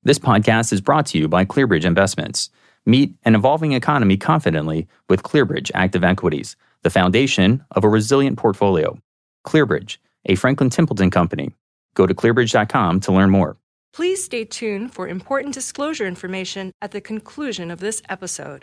This podcast is brought to you by ClearBridge Investments. Meet an evolving economy confidently with ClearBridge Active Equities, the foundation of a resilient portfolio. ClearBridge, a Franklin Templeton company. Go to clearbridge.com to learn more. Please stay tuned for important disclosure information at the conclusion of this episode.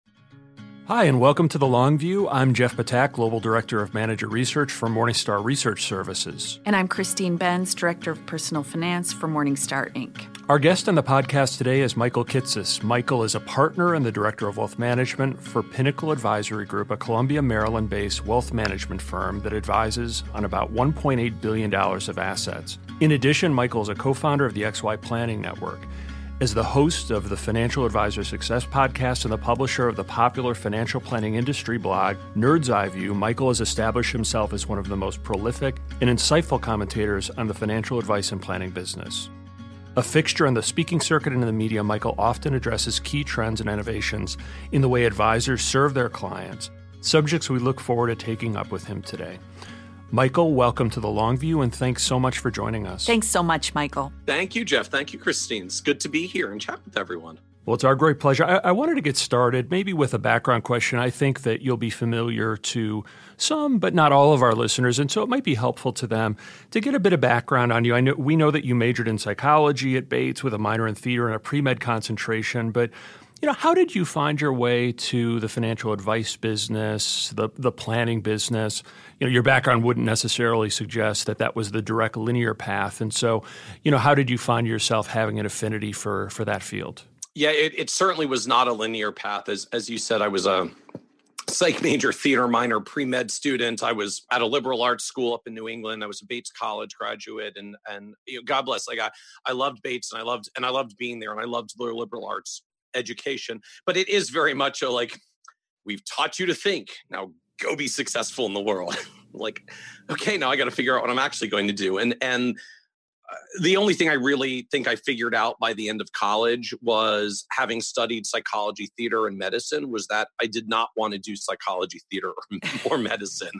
Hi, and welcome to The Long View. I'm Jeff Patak, Global Director of Manager Research for Morningstar Research Services. And I'm Christine Benz, Director of Personal Finance for Morningstar, Inc. Our guest on the podcast today is Michael Kitces. Michael is a partner and the Director of Wealth Management for Pinnacle Advisory Group, a Columbia, Maryland-based wealth management firm that advises on about $1.8 billion of assets. In addition, Michael is a co-founder of the XY Planning Network. As the host of the Financial Advisor Success Podcast and the publisher of the popular financial planning industry blog, Nerd's Eye View, Michael has established himself as one of the most prolific and insightful commentators on the financial advice and planning business. A fixture on the speaking circuit and in the media, Michael often addresses key trends and innovations in the way advisors serve their clients, subjects we look forward to taking up with him today. Michael, welcome to The Long View, and thanks so much for joining us. Thanks so much, Michael. Thank you, Jeff. Thank you, Christine. It's good to be here and chat with everyone. Well, it's our great pleasure. I wanted to get started maybe with a background question. I think that you'll be familiar to some, but not all of our listeners, and so it might be helpful to them to get a bit of background on you. We know that you majored in psychology at Bates with a minor in theater and a pre-med concentration, but how did you find your way to the financial advice business, the planning business? Your background wouldn't necessarily suggest that was the direct linear path. And so, how did you find yourself having an affinity for that field? Yeah, it certainly was not a linear path. As you said, I was a psych major, theater minor, pre-med student. I was at a liberal arts school up in New England. I was a Bates College graduate, and God bless. Like I loved Bates, and I loved being there, and I loved the liberal arts education. But it is very much we've taught you to think. Now go be successful in the world. Okay, now I got to figure out what I'm actually going to do. And the only thing I really think I figured out by the end of college was, having studied psychology, theater, and medicine, was that I did not want to do psychology, theater, or medicine.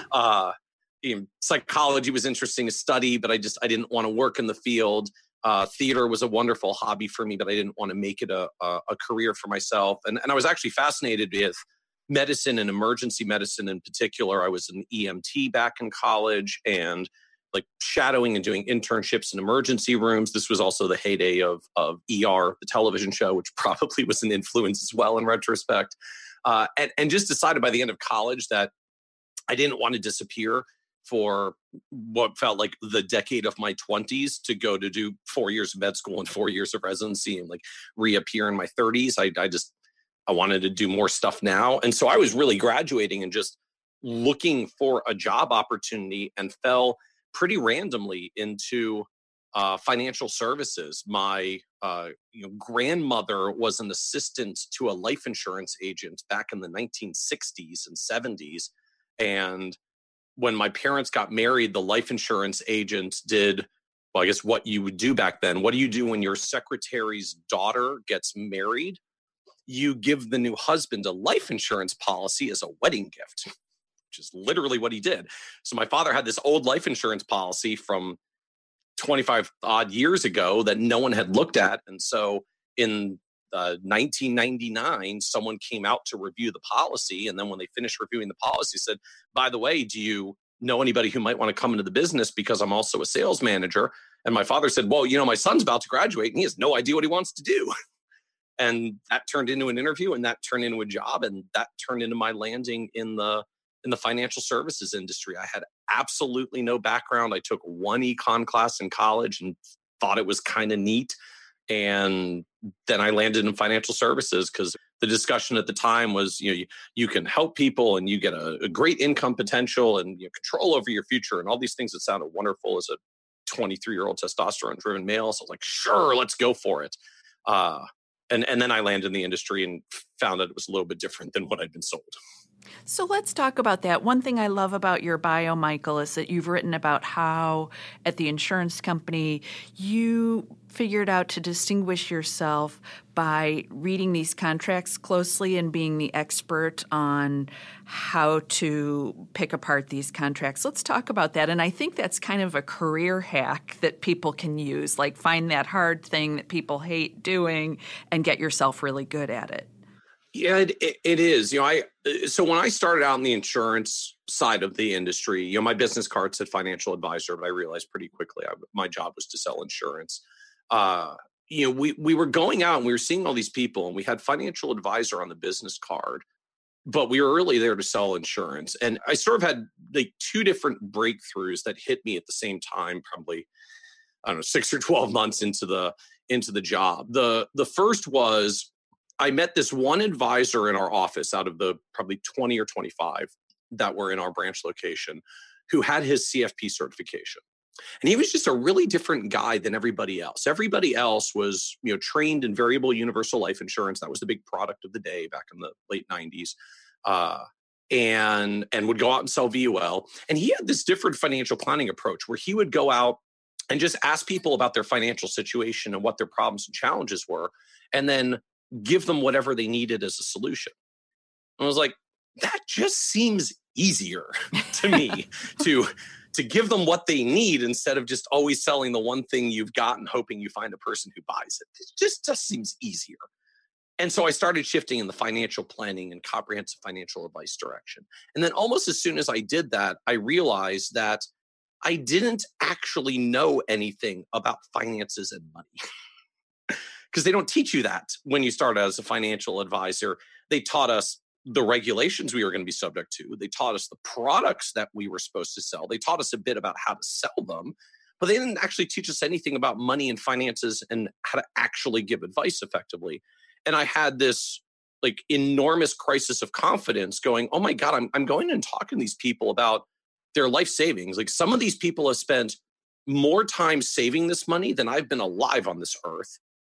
Psychology was interesting to study, but I didn't want to work in the field. Theater was a wonderful hobby for me, but I didn't want to make it a career for myself. And I was actually fascinated with medicine and emergency medicine in particular. I was an EMT back in college, and shadowing and doing internships in emergency rooms. This was also the heyday of ER, the television show, which probably was an influence as well in retrospect. And just decided by the end of college that I didn't want to disappear for what felt like the decade of my 20s to go to do 4 years of med school and 4 years of residency and reappear in my 30s. I wanted to do more stuff now. And so I was really graduating and just looking for a job opportunity, and fell pretty randomly into financial services. My grandmother was an assistant to a life insurance agent back in the 1960s and 70s. And when my parents got married, the life insurance agent did, well, I guess what you would do back then. What do you do when your secretary's daughter gets married? You give the new husband a life insurance policy as a wedding gift, which is literally what he did. So my father had this old life insurance policy from 25 odd years ago that no one had looked at. And so in 1999, someone came out to review the policy. And then when they finished reviewing the policy, said, by the way, do you know anybody who might want to come into the business? Because I'm also a sales manager. And my father said, well, my son's about to graduate and he has no idea what he wants to do. And that turned into an interview, and that turned into a job, and that turned into my landing in the financial services industry. I had absolutely no background. I took one econ class in college and thought it was kind of neat. And then I landed in financial services because the discussion at the time was, you can help people and you get a great income potential and control over your future and all these things that sounded wonderful as a 23-year-old testosterone-driven male. So I was like, sure, let's go for it. And then I landed in the industry and found that it was a little bit different than what I'd been sold. So let's talk about that. One thing I love about your bio, Michael, is that you've written about how at the insurance company you figured out to distinguish yourself by reading these contracts closely and being the expert on how to pick apart these contracts. Let's talk about that. And I think that's kind of a career hack that people can use, like find that hard thing that people hate doing and get yourself really good at it. Yeah, it is. So when I started out in the insurance side of the industry, my business card said financial advisor, but I realized pretty quickly my job was to sell insurance. We were going out and we were seeing all these people, and we had financial advisor on the business card, but we were really there to sell insurance. And I sort of had like two different breakthroughs that hit me at the same time, probably, 6 or 12 months into the job. The first was, I met this one advisor in our office out of the probably 20 or 25 that were in our branch location who had his CFP certification. And he was just a really different guy than everybody else. Everybody else was, trained in variable universal life insurance. That was the big product of the day back in the late 90s. And would go out and sell VUL. And he had this different financial planning approach where he would go out and just ask people about their financial situation and what their problems and challenges were, and then give them whatever they needed as a solution. And I was like, that just seems easier to me to give them what they need instead of just always selling the one thing you've got and hoping you find a person who buys it. It just seems easier. And so I started shifting in the financial planning and comprehensive financial advice direction. And then almost as soon as I did that, I realized that I didn't actually know anything about finances and money. Because they don't teach you that when you start as a financial advisor. They taught us the regulations we were going to be subject to. They taught us the products that we were supposed to sell. They taught us a bit about how to sell them, but they didn't actually teach us anything about money and finances and how to actually give advice effectively. And I had this enormous crisis of confidence going, oh my God, I'm going and talking to these people about their life savings. Like, some of these people have spent more time saving this money than I've been alive on this earth.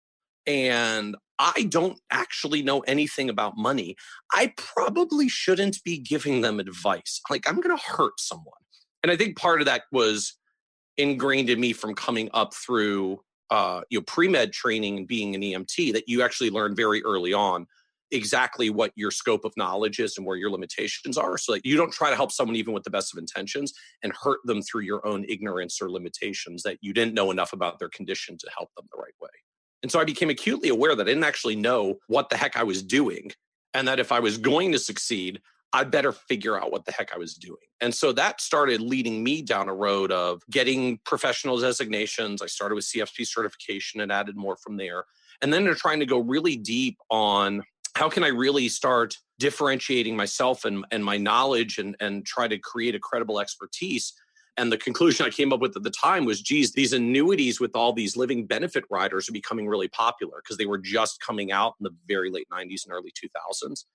And I don't actually know anything about money. I probably shouldn't be giving them advice. I'm going to hurt someone. And I think part of that was ingrained in me from coming up through pre-med training and being an EMT, that you actually learn very early on exactly what your scope of knowledge is and where your limitations are, so that you don't try to help someone even with the best of intentions and hurt them through your own ignorance or limitations that you didn't know enough about their condition to help them the right way. And so I became acutely aware that I didn't actually know what the heck I was doing, and that if I was going to succeed, I'd better figure out what the heck I was doing. And so that started leading me down a road of getting professional designations. I started with CFP certification and added more from there. And then they're trying to go really deep on how can I really start differentiating myself and my knowledge and try to create a credible expertise. And the conclusion I came up with at the time was, geez, these annuities with all these living benefit riders are becoming really popular because they were just coming out in the very late 90s and early 2000s.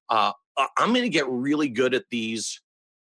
I'm going to get really good at these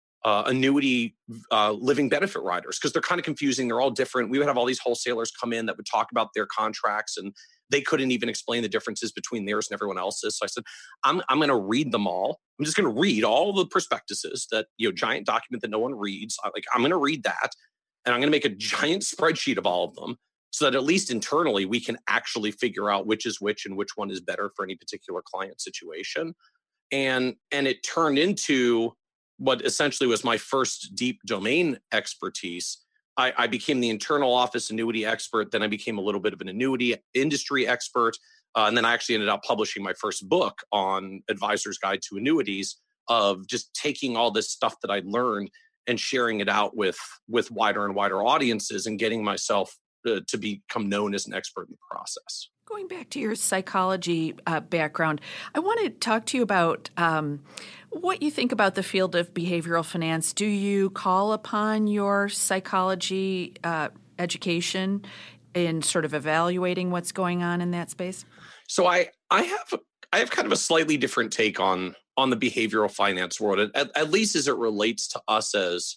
annuity living benefit riders because they're kind of confusing. They're all different. We would have all these wholesalers come in that would talk about their contracts, and they couldn't even explain the differences between theirs and everyone else's. So I said, I'm going to read them all. I'm just going to read all the prospectuses, that giant document that no one reads. I'm going to read that, and I'm going to make a giant spreadsheet of all of them, so that at least internally we can actually figure out which is which and which one is better for any particular client situation. And it turned into what essentially was my first deep domain expertise. I became the internal office annuity expert. Then I became a little bit of an annuity industry expert. And then I actually ended up publishing my first book on Advisor's Guide to Annuities, of just taking all this stuff that I'd learned and sharing it out with wider and wider audiences and getting myself to become known as an expert in the process. Going back to your psychology background, I want to talk to you about what you think about the field of behavioral finance. Do you call upon your psychology education in sort of evaluating what's going on in that space? So I have kind of a slightly different take on the behavioral finance world, at least as it relates to us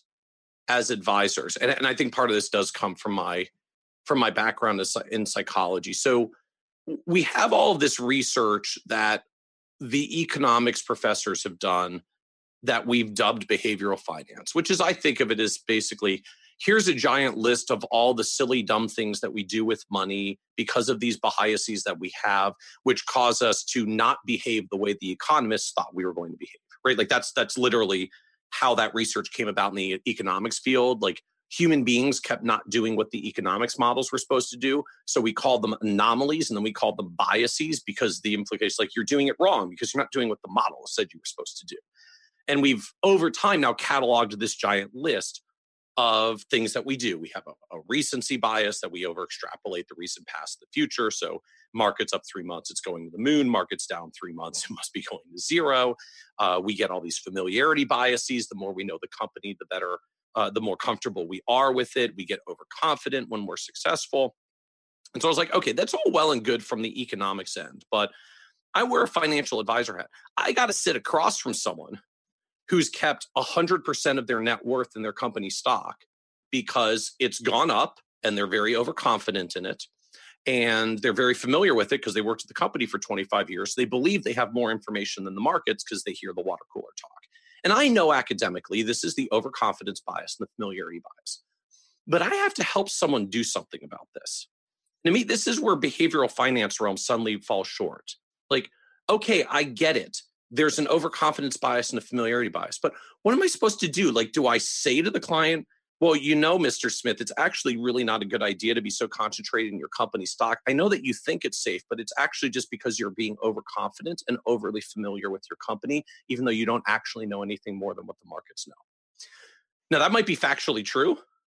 as advisors. And I think part of this does come from my background in psychology. So we have all of this research that the economics professors have done that we've dubbed behavioral finance, which is, I think of it as basically, here's a giant list of all the silly, dumb things that we do with money because of these biases that we have, which cause us to not behave the way the economists thought we were going to behave, right? Like that's literally how that research came about in the economics field. Like human beings kept not doing what the economics models were supposed to do. So we called them anomalies and then we called them biases because the implication, like you're doing it wrong because you're not doing what the model said you were supposed to do. And we've over time now cataloged this giant list of things that we do. We have a recency bias that we over extrapolate the recent past to the future. So markets up 3 months, it's going to the moon. Markets down 3 months, it must be going to zero. We get all these familiarity biases. The more we know the company, the better, the more comfortable we are with it. We get overconfident when we're successful. And so I was like, okay, that's all well and good from the economics end, but I wear a financial advisor hat. I got to sit across from someone who's kept 100% of their net worth in their company stock because it's gone up and they're very overconfident in it. And they're very familiar with it because they worked at the company for 25 years. They believe they have more information than the markets because they hear the water cooler talk. And I know academically, this is the overconfidence bias and the familiarity bias. But I have to help someone do something about this. To me, this is where behavioral finance realm suddenly falls short. Like, okay, I get it. There's an overconfidence bias and a familiarity bias. But what am I supposed to do? Like, do I say to the client, well, you know, Mr. Smith, it's actually really not a good idea to be so concentrated in your company stock. I know that you think it's safe, but it's actually just because you're being overconfident and overly familiar with your company, even though you don't actually know anything more than what the markets know. Now, that might be factually true.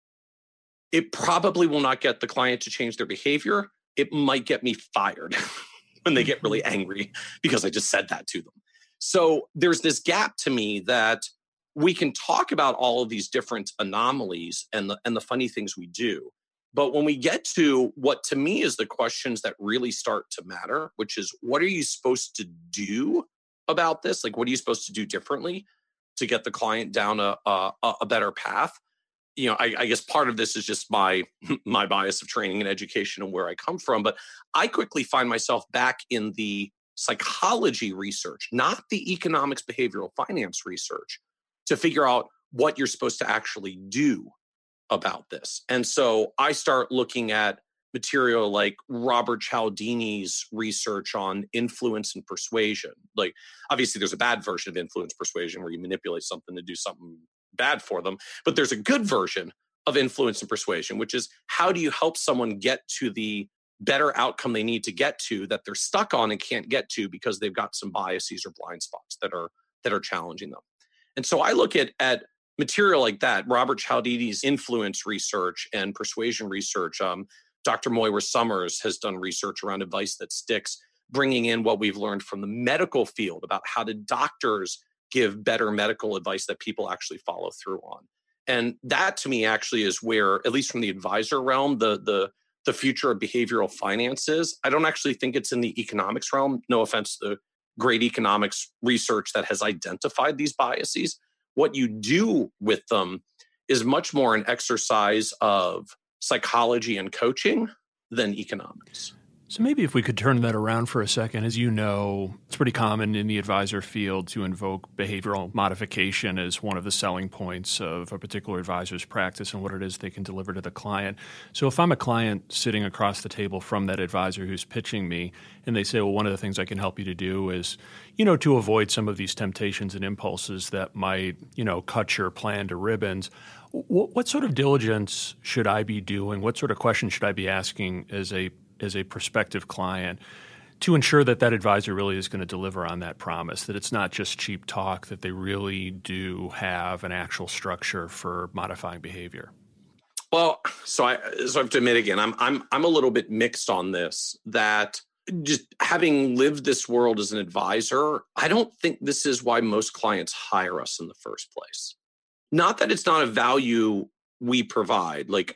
It probably will not get the client to change their behavior. It might get me fired when they get really angry because I just said that to them. So there's this gap to me that we can talk about all of these different anomalies and the funny things we do. But when we get to what to me is the questions that really start to matter, which is what are you supposed to do about this? Like, what are you supposed to do differently to get the client down a better path? You know, I guess part of this is just my bias of training and education and where I come from. But I quickly find myself back in the psychology research, not the economics behavioral finance research, to figure out what you're supposed to actually do about this. And so I start looking at material like Robert Cialdini's research on influence and persuasion. Like, obviously, there's a bad version of influence persuasion where you manipulate something to do something bad for them. But there's a good version of influence and persuasion, which is how do you help someone get to the better outcome they need to get to that they're stuck on and can't get to because they've got some biases or blind spots that are challenging them. And so I look at material like that, Robert Cialdini's influence research and persuasion research. Dr. Moira Summers has done research around advice that sticks, bringing in what we've learned from the medical field about how do doctors give better medical advice that people actually follow through on. And that to me actually is where, at least from the advisor realm, the future of behavioral finance is. I don't actually think it's in the economics realm. No offense to the great economics research that has identified these biases. What you do with them is much more an exercise of psychology and coaching than economics. So maybe if we could turn that around for a second. As you know, it's pretty common in the advisor field to invoke behavioral modification as one of the selling points of a particular advisor's practice and what it is they can deliver to the client. So if I'm a client sitting across the table from that advisor who's pitching me and they say, well, one of the things I can help you to do is, to avoid some of these temptations and impulses that might, cut your plan to ribbons. What sort of diligence should I be doing? What sort of questions should I be asking as a prospective client to ensure that that advisor really is going to deliver on that promise, that it's not just cheap talk, that they really do have an actual structure for modifying behavior? Well, so I have to admit again, I'm a little bit mixed on this, that just having lived this world as an advisor, I don't think this is why most clients hire us in the first place. Not that it's not a value we provide. Like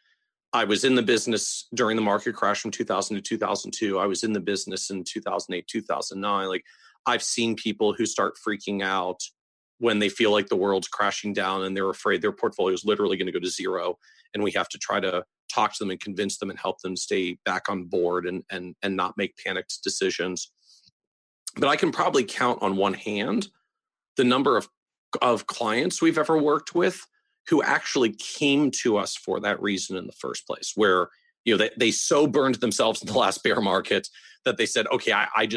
I was in the business during the market crash from 2000 to 2002. I was in the business in 2008, 2009. Like, I've seen people who start freaking out when they feel like the world's crashing down and they're afraid their portfolio is literally going to go to zero. And we have to try to talk to them and convince them and help them stay back on board and not make panicked decisions. But I can probably count on one hand the number of of clients we've ever worked with who actually came to us for that reason in the first place, where they so burned themselves in the last bear market that they said, okay,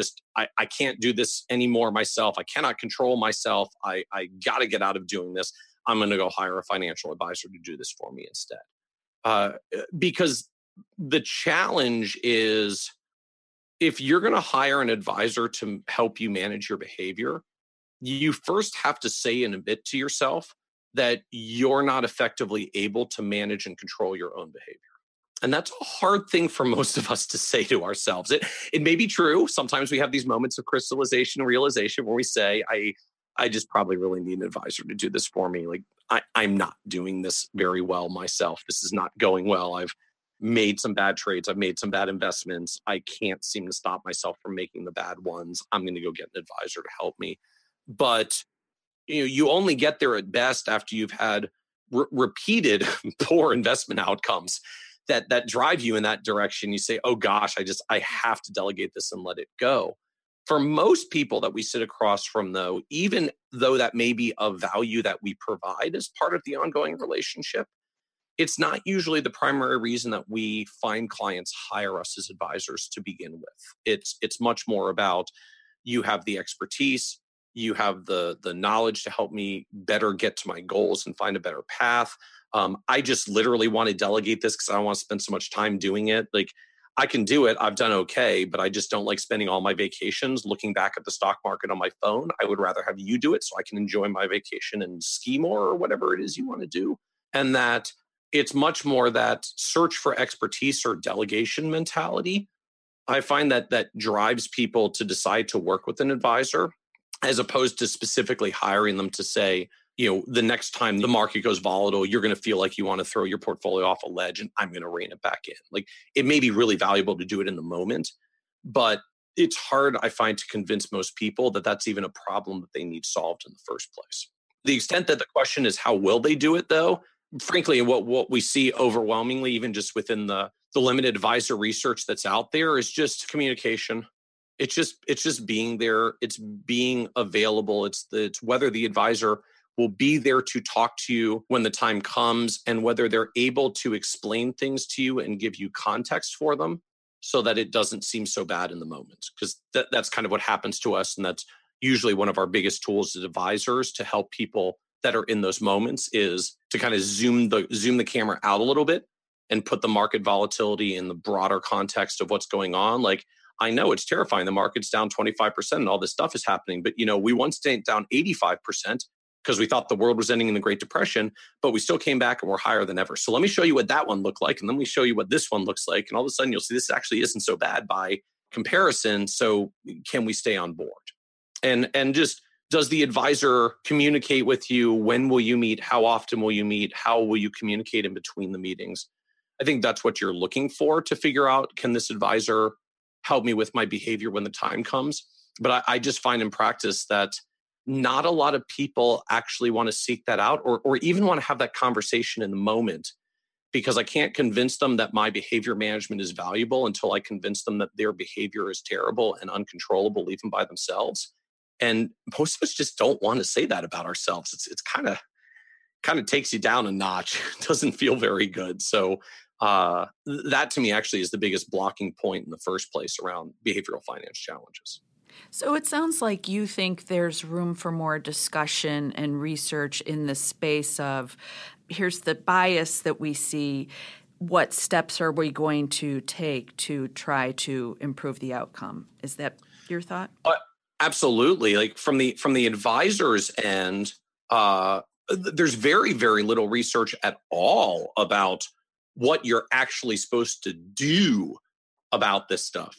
I can't do this anymore myself. I cannot control myself. I got to get out of doing this. I'm going to go hire a financial advisor to do this for me instead. Because the challenge is, if you're going to hire an advisor to help you manage your behavior, you first have to say and admit to yourself that you're not effectively able to manage and control your own behavior. And that's a hard thing for most of us to say to ourselves. It may be true. Sometimes we have these moments of crystallization and realization where we say, I just probably really need an advisor to do this for me. Like, I'm not doing this very well myself. This is not going well. I've made some bad trades. I've made some bad investments. I can't seem to stop myself from making the bad ones. I'm going to go get an advisor to help me. But you only get there at best after you've had repeated poor investment outcomes that drive you in that direction. You say, oh gosh, I have to delegate this and let it go. For most people that we sit across from, though, even though that may be a value that we provide as part of the ongoing relationship, it's not usually the primary reason that we find clients hire us as advisors to begin with. It's much more about, you have the expertise, you have the knowledge to help me better get to my goals and find a better path. I just literally want to delegate this because I don't want to spend so much time doing it. Like, I can do it. I've done okay, but I just don't like spending all my vacations looking back at the stock market on my phone. I would rather have you do it so I can enjoy my vacation and ski more, or whatever it is you want to do. And that it's much more that search for expertise or delegation mentality. I find that drives people to decide to work with an advisor, as opposed to specifically hiring them to say, the next time the market goes volatile, you're going to feel like you want to throw your portfolio off a ledge and I'm going to rein it back in. Like, it may be really valuable to do it in the moment, but it's hard, I find, to convince most people that that's even a problem that they need solved in the first place. The extent that the question is, how will they do it, though? Frankly, what we see overwhelmingly, even just within the limited advisor research that's out there, is just communication. It's just being there. It's being available. It's whether the advisor will be there to talk to you when the time comes, and whether they're able to explain things to you and give you context for them so that it doesn't seem so bad in the moment. Because that's kind of what happens to us. And that's usually one of our biggest tools as advisors to help people that are in those moments, is to kind of zoom the camera out a little bit and put the market volatility in the broader context of what's going on. Like, I know it's terrifying. The market's down 25% and all this stuff is happening. But, we once stayed down 85% because we thought the world was ending in the Great Depression, but we still came back and we're higher than ever. So let me show you what that one looked like. And then we show you what this one looks like. And all of a sudden you'll see this actually isn't so bad by comparison. So can we stay on board? And just, does the advisor communicate with you? When will you meet? How often will you meet? How will you communicate in between the meetings? I think that's what you're looking for to figure out, can this advisor help me with my behavior when the time comes? But I just find in practice that not a lot of people actually want to seek that out, or even want to have that conversation in the moment, because I can't convince them that my behavior management is valuable until I convince them that their behavior is terrible and uncontrollable even by themselves. And most of us just don't want to say that about ourselves. It's kind of takes you down a notch. It doesn't feel very good. So that to me actually is the biggest blocking point in the first place around behavioral finance challenges. So it sounds like you think there's room for more discussion and research in the space of, here's the bias that we see, what steps are we going to take to try to improve the outcome? Is that your thought? Absolutely. Like, from the advisor's end, there's very, very little research at all about what you're actually supposed to do about this stuff.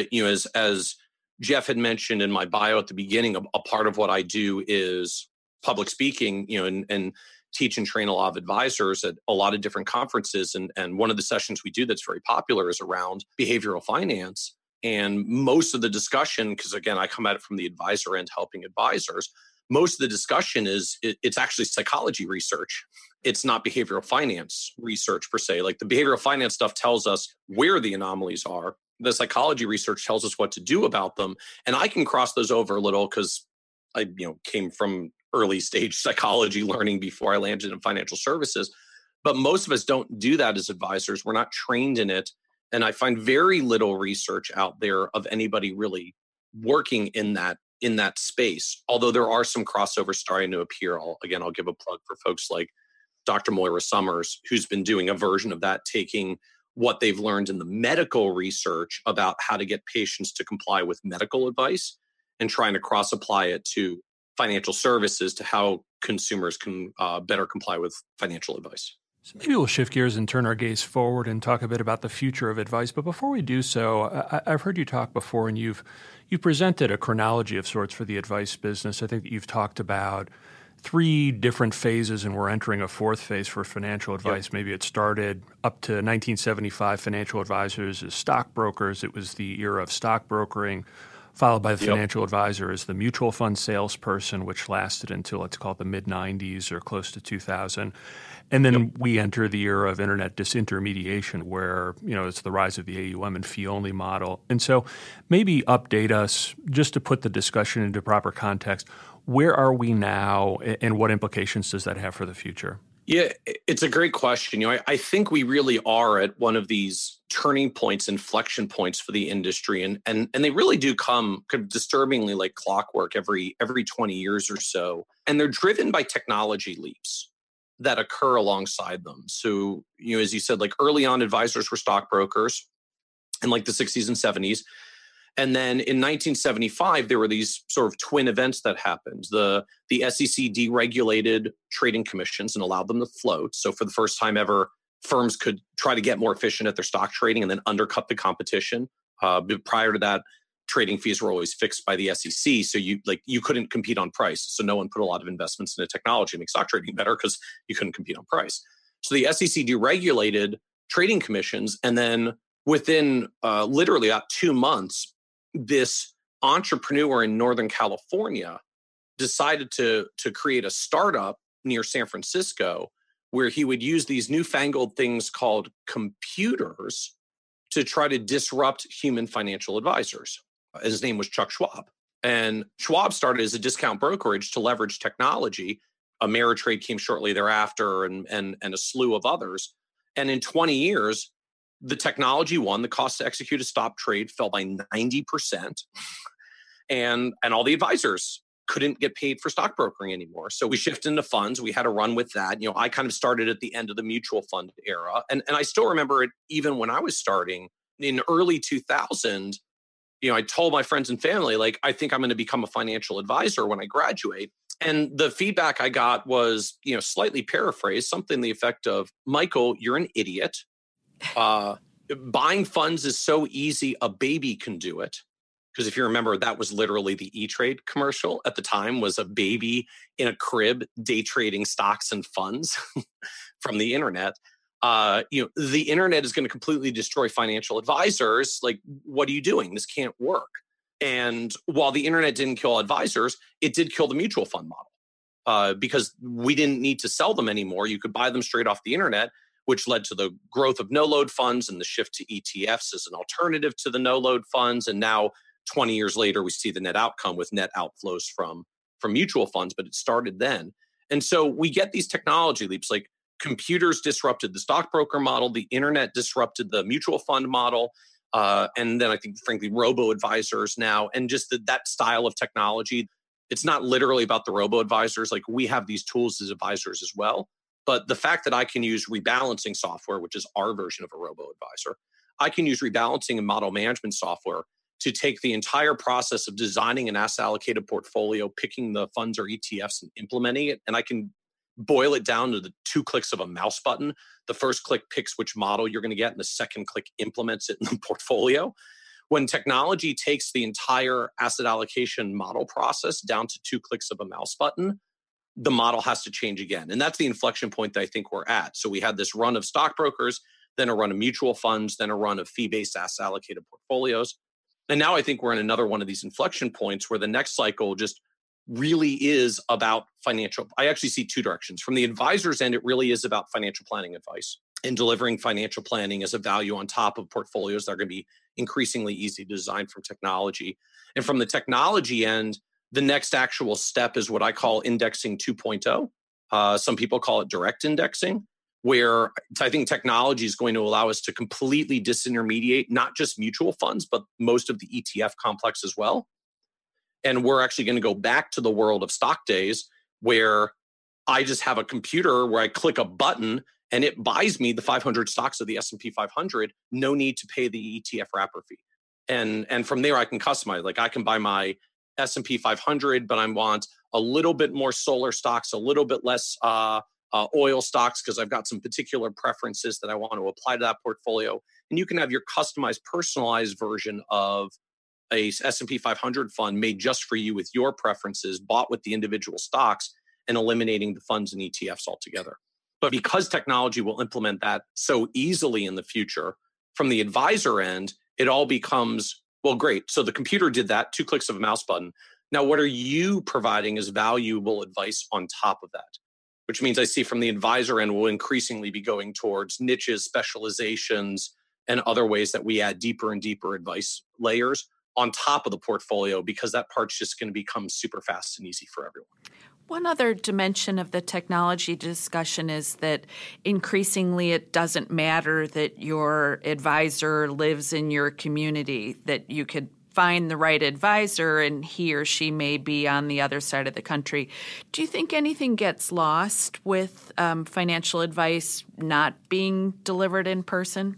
As Jeff had mentioned in my bio at the beginning, a part of what I do is public speaking, and teach and train a lot of advisors at a lot of different conferences. And one of the sessions we do that's very popular is around behavioral finance. And most of the discussion, because again, I come at it from the advisor end, helping advisors, most of the discussion is it's actually psychology research. It's not behavioral finance research per se. Like, the behavioral finance stuff tells us where the anomalies are. The psychology research tells us what to do about them. And I can cross those over a little because I came from early stage psychology learning before I landed in financial services. But most of us don't do that as advisors. We're not trained in it. And I find very little research out there of anybody really working in that space. Although there are some crossovers starting to appear. I'll give a plug for folks like Dr. Moira Summers, who's been doing a version of that, taking what they've learned in the medical research about how to get patients to comply with medical advice and trying to cross-apply it to financial services to how consumers can better comply with financial advice. So maybe we'll shift gears and turn our gaze forward and talk a bit about the future of advice. But before we do so, I've heard you talk before, and you've presented a chronology of sorts for the advice business. I think that you've talked about 3 different phases, and we're entering a 4th phase for financial advice. Yep. Maybe it started up to 1975, financial advisors as stockbrokers. It was the era of stockbrokering, followed by the financial advisor as the mutual fund salesperson, which lasted until, let's call it, the mid-90s or close to 2000. And then we enter the era of internet disintermediation, where, it's the rise of the AUM and fee-only model. And so maybe update us, just to put the discussion into proper context. Where are we now, and what implications does that have for the future? Yeah, it's a great question. I think we really are at one of these turning points, inflection points for the industry, and they really do come kind of disturbingly like clockwork every 20 years or so, and they're driven by technology leaps that occur alongside them. So, as you said, like early on, advisors were stockbrokers in like the 60s and 70s. And then in 1975, there were these sort of twin events that happened. The SEC deregulated trading commissions and allowed them to float. So for the first time ever, firms could try to get more efficient at their stock trading and then undercut the competition. But prior to that, trading fees were always fixed by the SEC. So you couldn't compete on price. So no one put a lot of investments into technology to make stock trading better because you couldn't compete on price. So the SEC deregulated trading commissions. And then within literally about 2 months, this entrepreneur in Northern California decided to create a startup near San Francisco where he would use these newfangled things called computers to try to disrupt human financial advisors. His name was Chuck Schwab. And Schwab started as a discount brokerage to leverage technology. Ameritrade came shortly thereafter and a slew of others. And in 20 years, the technology won. The cost to execute a stop trade fell by 90%. And all the advisors couldn't get paid for stockbrokering anymore. So we shifted into funds. We had to run with that. I kind of started at the end of the mutual fund era. And I still remember it even when I was starting in early 2000. I told my friends and family, like, I think I'm going to become a financial advisor when I graduate. And the feedback I got was, slightly paraphrased, something to the effect of, Michael, you're an idiot. Buying funds is so easy, a baby can do it. Because if you remember, that was literally the E-Trade commercial at the time, was a baby in a crib day trading stocks and funds from the internet. The internet is going to completely destroy financial advisors. Like, what are you doing? This can't work. And while the internet didn't kill advisors, it did kill the mutual fund model because we didn't need to sell them anymore. You could buy them straight off the internet, which led to the growth of no-load funds and the shift to ETFs as an alternative to the no-load funds. And now, 20 years later, we see the net outcome with net outflows from mutual funds, but it started then. And so we get these technology leaps, like computers disrupted the stockbroker model, the internet disrupted the mutual fund model, and then I think, frankly, robo-advisors now, and just that style of technology. It's not literally about the robo-advisors. Like, we have these tools as advisors as well. But the fact that I can use rebalancing software, which is our version of a robo-advisor, I can use rebalancing and model management software to take the entire process of designing an asset allocated portfolio, picking the funds or ETFs and implementing it. And I can boil it down to the 2 clicks of a mouse button. The first click picks which model you're going to get, and the second click implements it in the portfolio. When technology takes the entire asset allocation model process down to 2 clicks of a mouse button, the model has to change again. And that's the inflection point that I think we're at. So we had this run of stockbrokers, then a run of mutual funds, then a run of fee-based asset allocated portfolios. And now I think we're in another one of these inflection points where the next cycle just really is about financial. I actually see 2 directions. From the advisor's end, it really is about financial planning advice and delivering financial planning as a value on top of portfolios that are going to be increasingly easy to design from technology. And from the technology end, The next actual step is what I call indexing 2.0. Some people call it direct indexing, where I think technology is going to allow us to completely disintermediate not just mutual funds, but most of the ETF complex as well. And we're actually going to go back to the world of stock days, where I just have a computer where I click a button and it buys me the 500 stocks of the S&P 500. No need to pay the ETF wrapper fee. And from there, I can customize. Like, I can buy my S&P 500, but I want a little bit more solar stocks, a little bit less oil stocks, because I've got some particular preferences that I want to apply to that portfolio. And you can have your customized, personalized version of a S&P 500 fund made just for you with your preferences, bought with the individual stocks, and eliminating the funds and ETFs altogether. But because technology will implement that so easily in the future, from the advisor end, it all becomes, well, great. So the computer did that, 2 clicks of a mouse button. Now, what are you providing as valuable advice on top of that? Which means I see from the advisor end, we'll increasingly be going towards niches, specializations, and other ways that we add deeper and deeper advice layers on top of the portfolio, because that part's just going to become super fast and easy for everyone. One other dimension of the technology discussion is that increasingly it doesn't matter that your advisor lives in your community, that you could find the right advisor and he or she may be on the other side of the country. Do you think anything gets lost with financial advice not being delivered in person?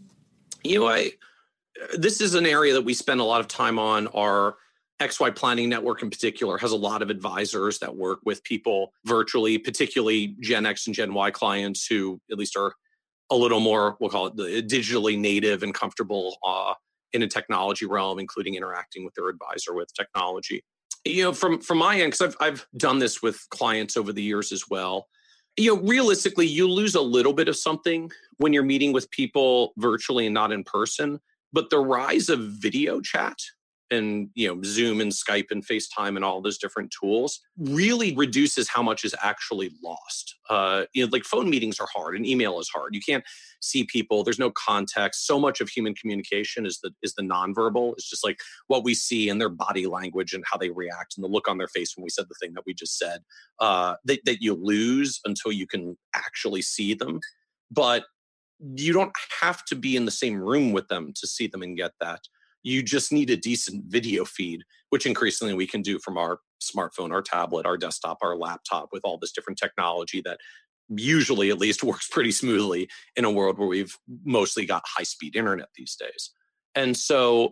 This is an area that we spend a lot of time on. Our XY Planning Network in particular has a lot of advisors that work with people virtually, particularly Gen X and Gen Y clients who at least are a little more, we'll call it, digitally native and comfortable in a technology realm, including interacting with their advisor with technology. From my end, because I've done this with clients over the years as well, realistically, you lose a little bit of something when you're meeting with people virtually and not in person. But the rise of video chat and Zoom and Skype and FaceTime and all those different tools really reduces how much is actually lost. Like, phone meetings are hard and email is hard. You can't see people. There's no context. So much of human communication is the nonverbal. It's just like what we see in their body language and how they react and the look on their face when we said the thing that we just said, that you lose until you can actually see them. But you don't have to be in the same room with them to see them and get that. You just need a decent video feed, which increasingly we can do from our smartphone, our tablet, our desktop, our laptop, with all this different technology that usually at least works pretty smoothly in a world where we've mostly got high-speed internet these days. And so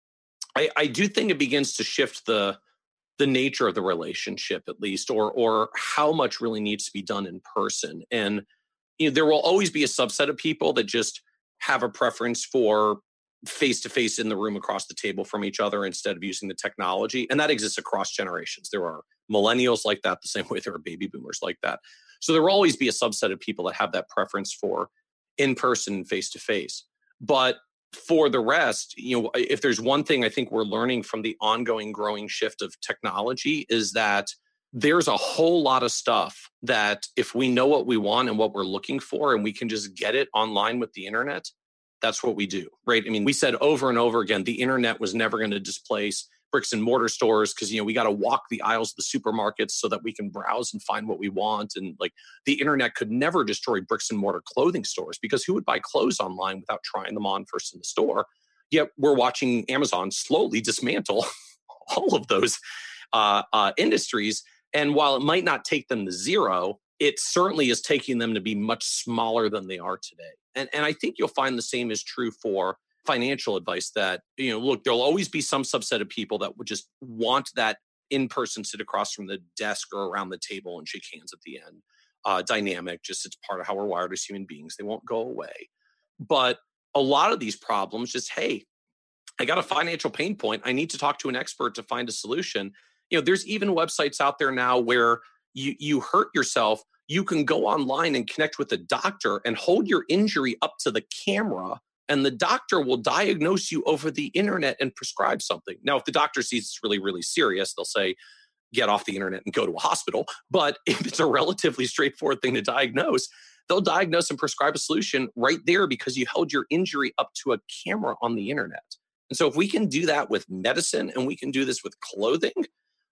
I do think it begins to shift the nature of the relationship, at least, or how much really needs to be done in person. And there will always be a subset of people that just have a preference for face-to-face in the room across the table from each other instead of using the technology. And that exists across generations. There are millennials like that the same way there are baby boomers like that. So there will always be a subset of people that have that preference for in-person, face-to-face. But for the rest, if there's one thing I think we're learning from the ongoing growing shift of technology is that there's a whole lot of stuff that if we know what we want and what we're looking for and we can just get it online with the internet, that's what we do, right? I mean, we said over and over again, the internet was never going to displace bricks and mortar stores because, we got to walk the aisles of the supermarkets so that we can browse and find what we want. And like, the internet could never destroy bricks and mortar clothing stores, because who would buy clothes online without trying them on first in the store? Yet we're watching Amazon slowly dismantle all of those industries. And while it might not take them to zero, it certainly is taking them to be much smaller than they are today. And I think you'll find the same is true for financial advice, that, look, there'll always be some subset of people that would just want that in-person sit across from the desk or around the table and shake hands at the end. Dynamic, just it's part of how we're wired as human beings. They won't go away. But a lot of these problems, just, hey, I got a financial pain point. I need to talk to an expert to find a solution. There's even websites out there now where you hurt yourself. You can go online and connect with a doctor and hold your injury up to the camera, and the doctor will diagnose you over the internet and prescribe something. Now, if the doctor sees it's really, really serious, they'll say, get off the internet and go to a hospital. But if it's a relatively straightforward thing to diagnose, they'll diagnose and prescribe a solution right there because you held your injury up to a camera on the internet. And so if we can do that with medicine and we can do this with clothing,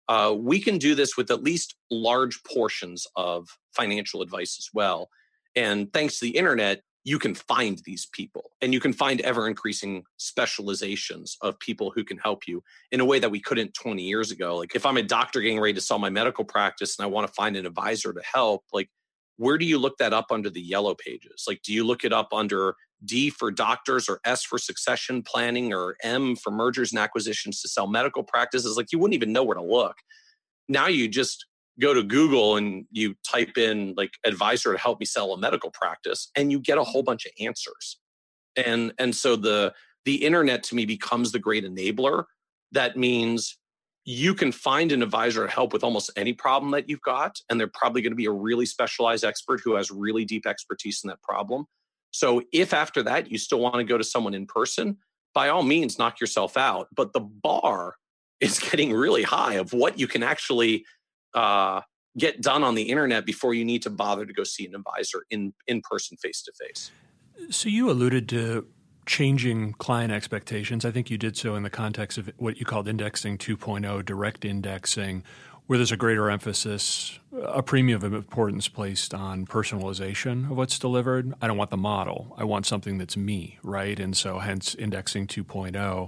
we can do this with at least large portions of financial advice as well. And thanks to the internet, you can find these people, and you can find ever increasing specializations of people who can help you in a way that we couldn't 20 years ago. Like if I'm a doctor getting ready to sell my medical practice and I want to find an advisor to help, like where do you look that up under the yellow pages? Like, do you look it up under D for doctors or S for succession planning or M for mergers and acquisitions to sell medical practices? Like you wouldn't even know where to look. Now you just go to Google and you type in like advisor to help me sell a medical practice and you get a whole bunch of answers. And so the internet to me becomes the great enabler. That means you can find an advisor to help with almost any problem that you've got. And they're probably going to be a really specialized expert who has really deep expertise in that problem. So if after that you still want to go to someone in person, by all means, knock yourself out. But the bar is getting really high of what you can actually get done on the internet before you need to bother to go see an advisor in person, face to face. So you alluded to changing client expectations. I think you did so in the context of what you called indexing 2.0, direct indexing, where there's a greater emphasis, a premium of importance placed on personalization of what's delivered. I don't want the model. I want something that's me, right? And so hence indexing 2.0.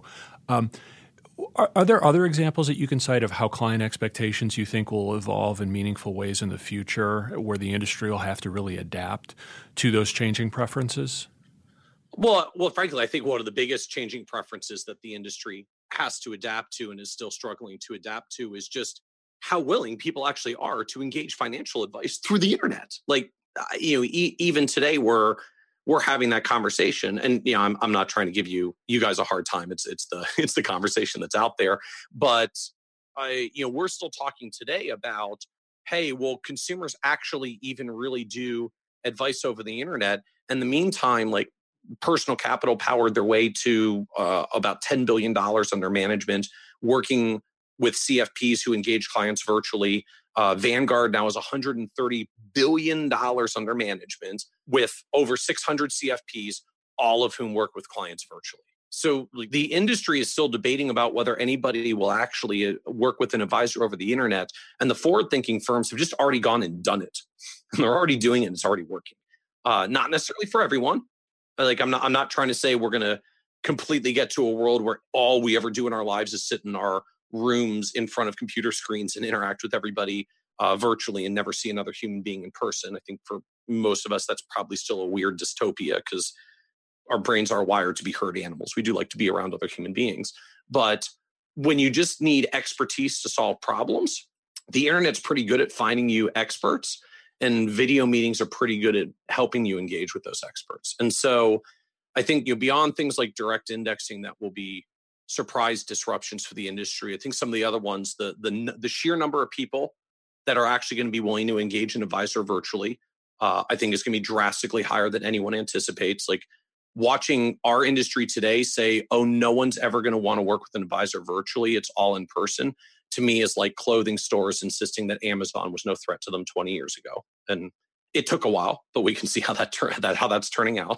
Are there other examples that you can cite of how client expectations you think will evolve in meaningful ways in the future where the industry will have to really adapt to those changing preferences? Well, frankly, I think one of the biggest changing preferences that the industry has to adapt to and is still struggling to adapt to is just how willing people actually are to engage financial advice through the internet. Like, even today we're having that conversation, and I'm not trying to give you guys a hard time. It's the conversation that's out there, but we're still talking today about, hey, will consumers actually even really do advice over the internet? In the meantime, like Personal Capital powered their way to about $10 billion under management, working with CFPs who engage clients virtually. Vanguard now has $130 billion under management with over 600 CFPs, all of whom work with clients virtually. So the industry is still debating about whether anybody will actually work with an advisor over the internet. And the forward-thinking firms have just already gone and done it. They're already doing it. It's already working. Not necessarily for everyone. Like I'm not trying to say we're going to completely get to a world where all we ever do in our lives is sit in our rooms in front of computer screens and interact with everybody virtually and never see another human being in person. I think for most of us, that's probably still a weird dystopia because our brains are wired to be herd animals. We do like to be around other human beings. But when you just need expertise to solve problems, the internet's pretty good at finding you experts, and video meetings are pretty good at helping you engage with those experts. And so I think beyond things like direct indexing that will be surprise disruptions for the industry, I think some of the other ones, the sheer number of people that are actually going to be willing to engage an advisor virtually, I think is going to be drastically higher than anyone anticipates. Like watching our industry today say, oh, no one's ever going to want to work with an advisor virtually, it's all in person, to me is like clothing stores insisting that Amazon was no threat to them 20 years ago. And it took a while, but we can see how that's turning out.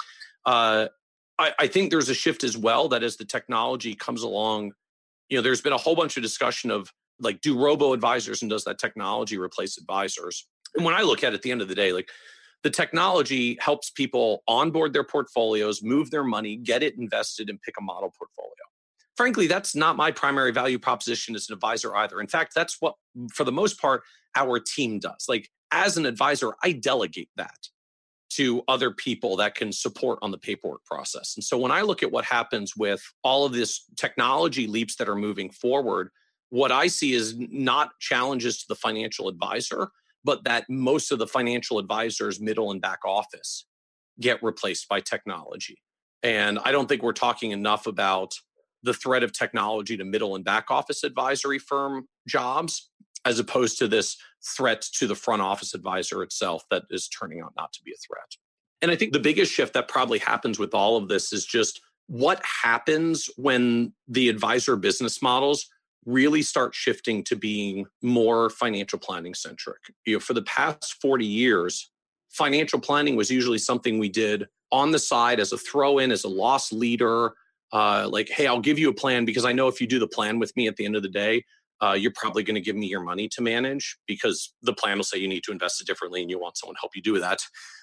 I think there's a shift as well that as the technology comes along, there's been a whole bunch of discussion of like, do robo-advisors and does that technology replace advisors? And when I look at it at the end of the day, like the technology helps people onboard their portfolios, move their money, get it invested, and pick a model portfolio. Frankly, that's not my primary value proposition as an advisor either. In fact, that's what, for the most part, our team does. Like as an advisor, I delegate that to other people that can support on the paperwork process. And so when I look at what happens with all of this technology leaps that are moving forward, what I see is not challenges to the financial advisor, but that most of the financial advisors' middle and back office get replaced by technology. And I don't think we're talking enough about the threat of technology to middle and back office advisory firm jobs, as opposed to this threat to the front office advisor itself that is turning out not to be a threat. And I think the biggest shift that probably happens with all of this is just what happens when the advisor business models really start shifting to being more financial planning centric. For the past 40 years, financial planning was usually something we did on the side as a throw in, as a loss leader, like, hey, I'll give you a plan because I know if you do the plan with me at the end of the day, you're probably going to give me your money to manage, because the plan will say you need to invest it differently and you want someone to help you do that.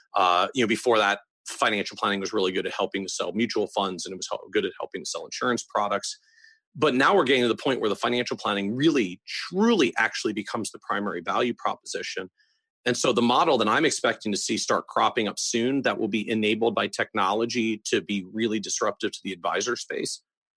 Before that, financial planning was really good at helping to sell mutual funds, and it was good at helping to sell insurance products. But now we're getting to the point where the financial planning really, truly actually becomes the primary value proposition. And so the model that I'm expecting to see start cropping up soon, that will be enabled by technology to be really disruptive to the advisor space,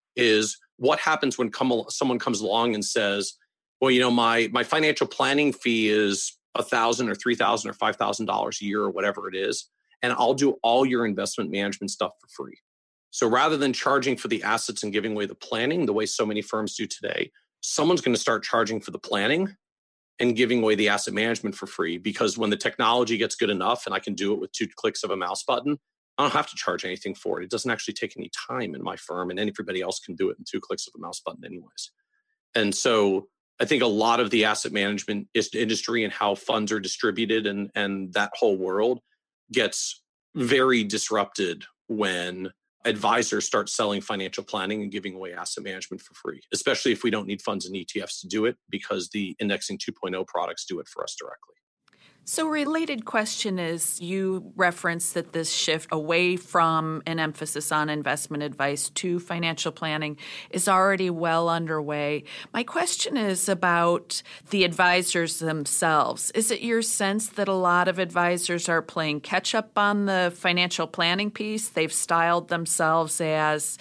is what happens when someone comes along and says, well, my financial planning fee is $1,000 or $3,000 or $5,000 a year or whatever it is, and I'll do all your investment management stuff for free. So rather than charging for the assets and giving away the planning the way so many firms do today, someone's going to start charging for the planning and giving away the asset management for free, because when the technology gets good enough and I can do it with 2 clicks of a mouse button, I don't have to charge anything for it. It doesn't actually take any time in my firm, and everybody else can do it in 2 clicks of a mouse button anyways. And so I think a lot of the asset management industry and how funds are distributed and that whole world gets very disrupted when advisors start selling financial planning and giving away asset management for free, especially if we don't need funds and ETFs to do it, because the Indexing 2.0 products do it for us directly. So a related question is, you referenced that this shift away from an emphasis on investment advice to financial planning is already well underway. My question is about the advisors themselves. Is it your sense that a lot of advisors are playing catch up on the financial planning piece? They've styled themselves as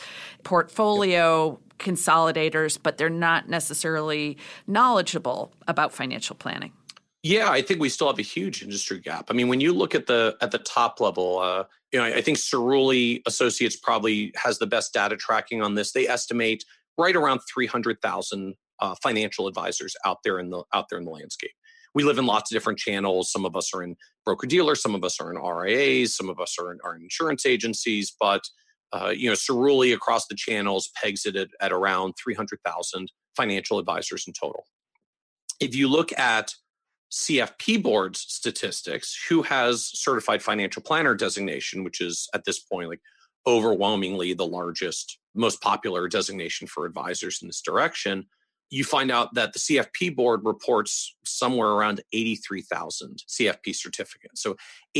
portfolio consolidators, but they're not necessarily knowledgeable about financial planning. Yeah, I think we still have a huge industry gap. I mean, when you look at the top level, I think Cerulli Associates probably has the best data tracking on this. They estimate right around 300,000 financial advisors out there in the landscape. We live in lots of different channels. Some of us are in broker dealers, some of us are in RIAs, some of us are in insurance agencies. But Cerulli across the channels pegs it at around 300,000 financial advisors in total. If you look at CFP Board's statistics, who has certified financial planner designation, which is at this point like overwhelmingly the largest, most popular designation for advisors in this direction, you find out that the CFP Board reports somewhere around 83,000 CFP certificates. So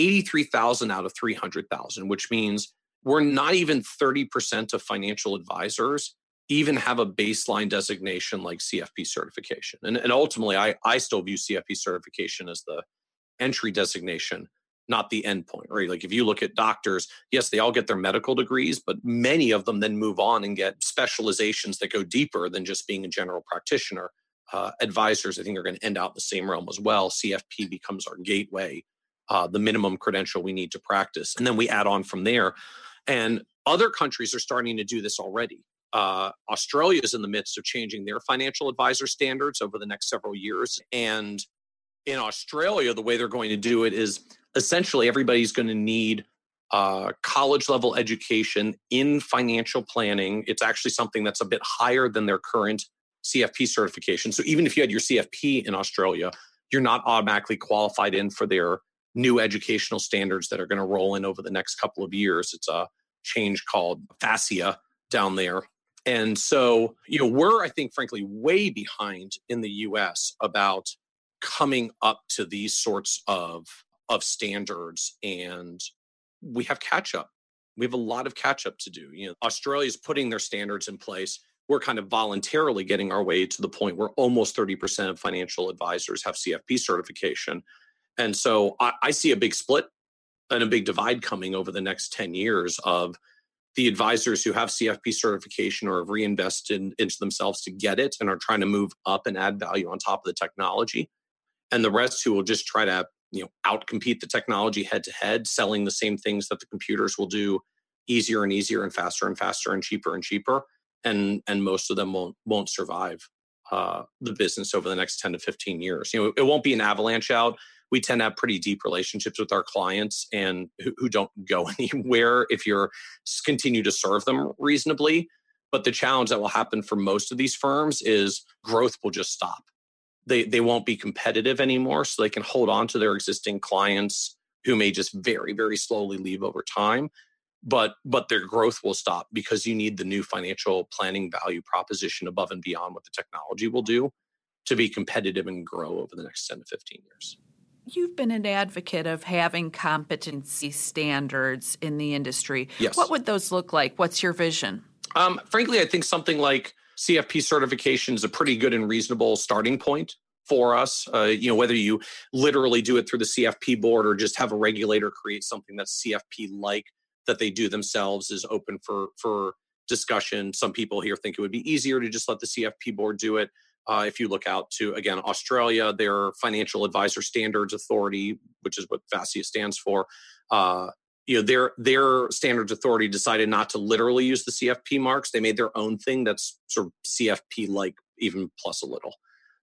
83,000 out of 300,000, which means we're not even 30% of financial advisors even have a baseline designation like CFP certification. And ultimately, I still view CFP certification as the entry designation, not the endpoint, right? Like if you look at doctors, yes, they all get their medical degrees, but many of them then move on and get specializations that go deeper than just being a general practitioner. Advisors, I think, are going to end out in the same realm as well. CFP becomes our gateway, the minimum credential we need to practice. And then we add on from there. And other countries are starting to do this already. Australia is in the midst of changing their financial advisor standards over the next several years. And in Australia, the way they're going to do it is essentially everybody's going to need college level education in financial planning. It's actually something that's a bit higher than their current CFP certification. So even if you had your CFP in Australia, you're not automatically qualified in for their new educational standards that are going to roll in over the next couple of years. It's a change called FASEA down there. And so, we're, I think, frankly, way behind in the US about coming up to these sorts of standards. And we have catch up. We have a lot of catch up to do. Australia is putting their standards in place. We're kind of voluntarily getting our way to the point where almost 30% of financial advisors have CFP certification. And so I see a big split and a big divide coming over the next 10 years of the advisors who have CFP certification or have reinvested into themselves to get it and are trying to move up and add value on top of the technology. And the rest who will just try to, outcompete the technology head to head, selling the same things that the computers will do easier and easier and faster and cheaper and cheaper. And most of them won't survive the business over the next 10 to 15 years. It won't be an avalanche out. We tend to have pretty deep relationships with our clients and who don't go anywhere if you're continue to serve them reasonably. But the challenge that will happen for most of these firms is growth will just stop. They won't be competitive anymore, so they can hold on to their existing clients who may just very, very slowly leave over time. But their growth will stop because you need the new financial planning value proposition above and beyond what the technology will do. to be competitive and grow over the next 10 to 15 years. You've been an advocate of having competency standards in the industry. Yes. What would those look like? What's your vision? Frankly, I think something like CFP certification is a pretty good and reasonable starting point for us. Whether you literally do it through the CFP board or just have a regulator create something that's CFP-like that they do themselves is open for discussion. Some people here think it would be easier to just let the CFP board do it. If you look out to, again, Australia, their Financial Advisor Standards Authority, which is what FASIA stands for, their standards authority decided not to literally use the CFP marks. They made their own thing that's sort of CFP-like, even plus a little.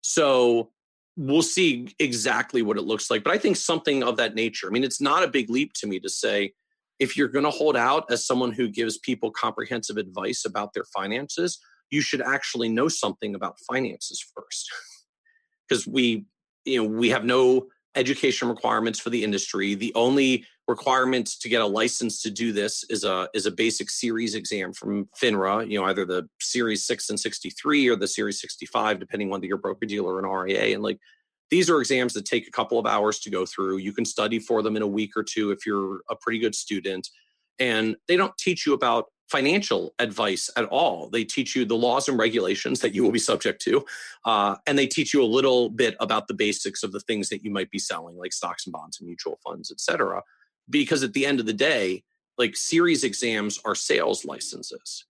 So we'll see exactly what it looks like. But I think something of that nature. I mean, it's not a big leap to me to say, if you're going to hold out as someone who gives people comprehensive advice about their finances, you should actually know something about finances first. Because we have no education requirements for the industry. The only requirement to get a license to do this is a basic series exam from FINRA, either the Series 6 and 63 or the Series 65, depending on whether you're a broker-dealer or an RIA. And these are exams that take a couple of hours to go through. You can study for them in a week or two if you're a pretty good student. And they don't teach you about financial advice at all. They teach you the laws and regulations that you will be subject to. And they teach you a little bit about the basics of the things that you might be selling, like stocks and bonds and mutual funds, et cetera. Because at the end of the day, series exams are sales licenses.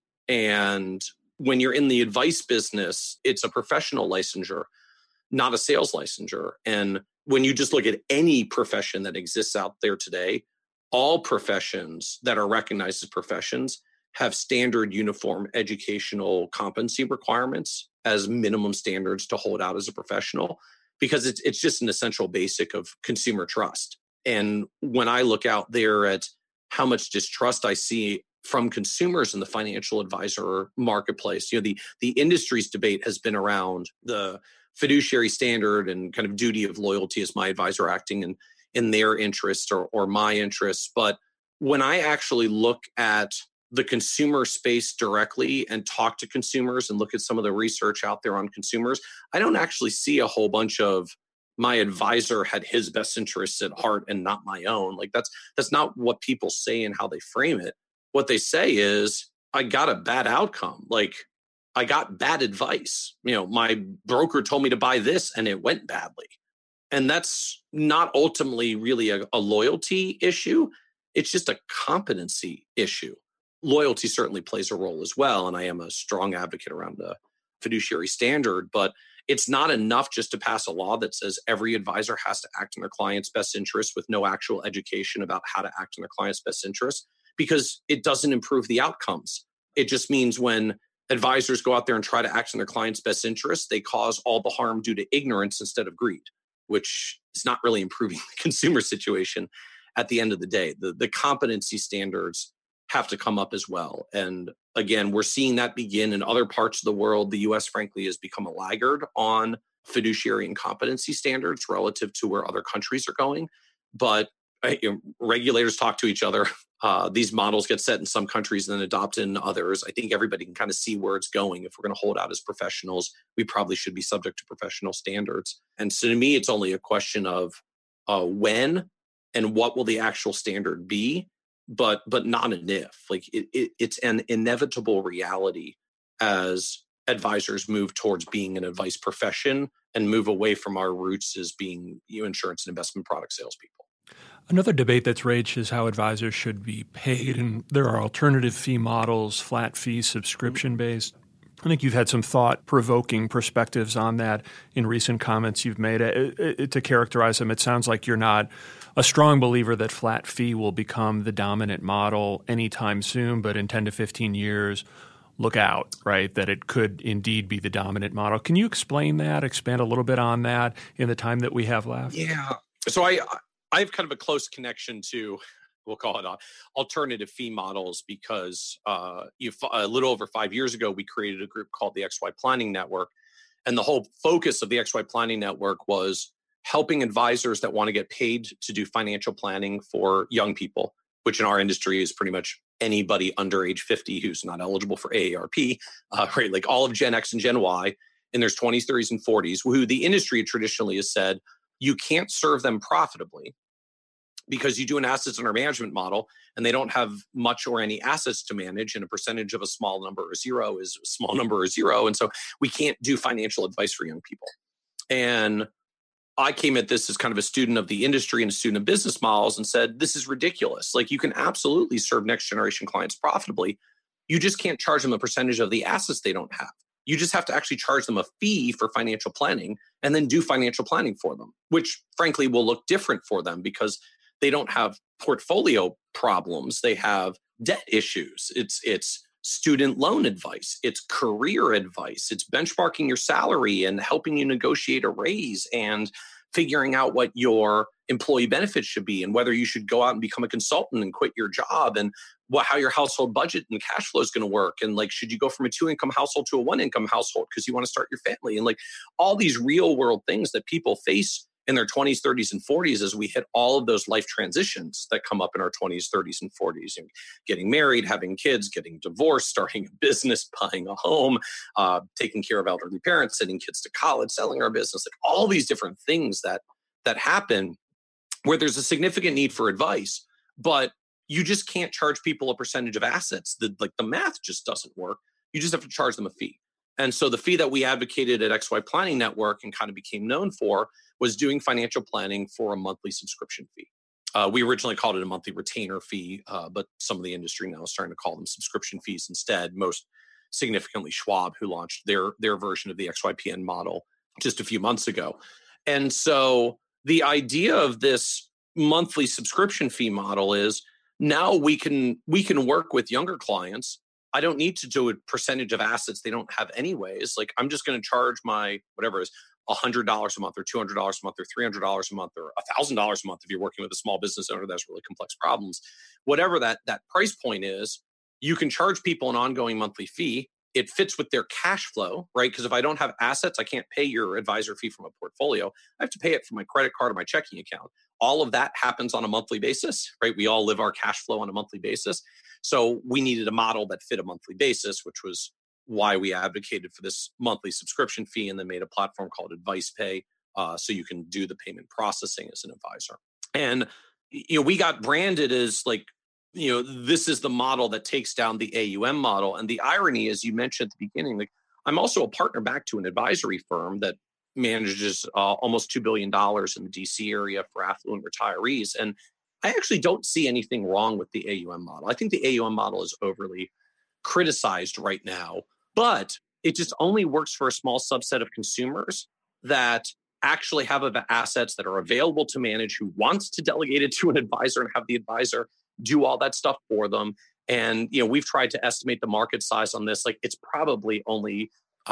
And when you're in the advice business, it's a professional licensure, not a sales licensure. And when you just look at any profession that exists out there today, all professions that are recognized as professions have standard uniform educational competency requirements as minimum standards to hold out as a professional, because it's just an essential basic of consumer trust. And when I look out there at how much distrust I see from consumers in the financial advisor marketplace, the industry's debate has been around the fiduciary standard and kind of duty of loyalty as my advisor acting in their interests or my interests. But when I actually look at the consumer space directly and talk to consumers and look at some of the research out there on consumers, I don't actually see a whole bunch of my advisor had his best interests at heart and not my own. That's not what people say and how they frame it. What they say is, I got a bad outcome. I got bad advice. My broker told me to buy this and it went badly. And that's not ultimately really a loyalty issue. It's just a competency issue. Loyalty certainly plays a role as well. And I am a strong advocate around the fiduciary standard, but it's not enough just to pass a law that says every advisor has to act in their client's best interest with no actual education about how to act in their client's best interest, because it doesn't improve the outcomes. It just means when advisors go out there and try to act in their client's best interest, they cause all the harm due to ignorance instead of greed, which is not really improving the consumer situation at the end of the day. The competency standards have to come up as well. And again, we're seeing that begin in other parts of the world. The US, frankly, has become a laggard on fiduciary and competency standards relative to where other countries are going. But regulators talk to each other. These models get set in some countries and then adopted in others. I think everybody can kind of see where it's going. If we're going to hold out as professionals, we probably should be subject to professional standards. And so to me, it's only a question of when and what will the actual standard be, but not an if. It's an inevitable reality as advisors move towards being an advice profession and move away from our roots as being insurance and investment product salespeople. Another debate that's raged is how advisors should be paid, and there are alternative fee models, flat fee, subscription-based. I think you've had some thought-provoking perspectives on that in recent comments you've made. To characterize them, it sounds like you're not a strong believer that flat fee will become the dominant model anytime soon, but in 10 to 15 years, look out, right, that it could indeed be the dominant model. Can you explain that, expand a little bit on that in the time that we have left? Yeah. So I have kind of a close connection to, we'll call it alternative fee models, because a little over 5 years ago, we created a group called the XY Planning Network. And the whole focus of the XY Planning Network was helping advisors that want to get paid to do financial planning for young people, which in our industry is pretty much anybody under age 50 who's not eligible for AARP, right? Like all of Gen X and Gen Y. in their 20s, 30s, and 40s, who the industry traditionally has said, you can't serve them profitably because you do an assets under management model and they don't have much or any assets to manage, and a percentage of a small number or zero is a small number or zero. And so we can't do financial advice for young people. And I came at this as kind of a student of the industry and a student of business models and said, this is ridiculous. Like, you can absolutely serve next generation clients profitably. You just can't charge them a percentage of the assets they don't have. You just have to actually charge them a fee for financial planning and then do financial planning for them, which frankly will look different for them because they don't have portfolio problems. They have debt issues. It's student loan advice. It's career advice. It's benchmarking your salary and helping you negotiate a raise and figuring out what your employee benefits should be and whether you should go out and become a consultant and quit your job and how your household budget and cash flow is going to work. And like, should you go from a 2-income household to a 1-income household because you want to start your family? And like all these real world things that people face in their 20s, 30s, and 40s as we hit all of those life transitions that come up in our 20s, 30s, and 40s. You know, getting married, having kids, getting divorced, starting a business, buying a home, taking care of elderly parents, sending kids to college, selling our business, like all these different things that happen where there's a significant need for advice, but you just can't charge people a percentage of assets. The math just doesn't work. You just have to charge them a fee. And so the fee that we advocated at XY Planning Network and kind of became known for was doing financial planning for a monthly subscription fee. We originally called it a monthly retainer fee, but some of the industry now is starting to call them subscription fees instead. Most significantly, Schwab, who launched their version of the XYPN model just a few months ago. And so the idea of this monthly subscription fee model is now we can work with younger clients. I don't need to do a percentage of assets they don't have anyways. Like, I'm just going to charge my whatever it is, $100 a month or $200 a month or $300 a month or $1,000 a month if you're working with a small business owner that has really complex problems. Whatever that price point is, you can charge people an ongoing monthly fee. It fits with their cash flow, right? Because if I don't have assets, I can't pay your advisor fee from a portfolio. I have to pay it from my credit card or my checking account. All of that happens on a monthly basis, right? We all live our cash flow on a monthly basis. So we needed a model that fit a monthly basis, which was why we advocated for this monthly subscription fee and then made a platform called AdvicePay so you can do the payment processing as an advisor. And we got branded as like, this is the model that takes down the AUM model. And the irony, as you mentioned at the beginning, like I'm also a partner back to an advisory firm that manages almost $2 billion in the DC area for affluent retirees. And I actually don't see anything wrong with the AUM model. I think the AUM model is overly criticized right now, but it just only works for a small subset of consumers that actually have assets that are available to manage, who wants to delegate it to an advisor and have the advisor do all that stuff for them. And we've tried to estimate the market size on this. Like, it's probably only